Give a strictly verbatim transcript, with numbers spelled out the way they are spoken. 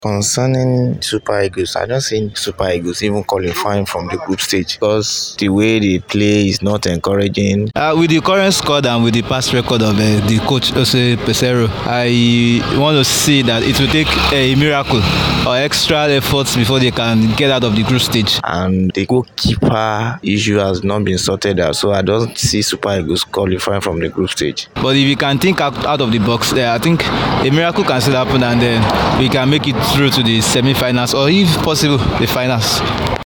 Concerning Super Eagles, I don't see Super Eagles even qualifying from the group stage because the way they play is not encouraging. Uh, with the current squad and with the past record of uh, the coach Jose Peseiro, I want to see that it will take a miracle or extra efforts before they can get out of the group stage. And the goalkeeper issue has not been sorted out, so I don't see Super Eagles qualifying from the group stage. But if you can think out, out of the box there, I think a miracle can still happen and then we can make it through to the semi-finals or if possible the finals.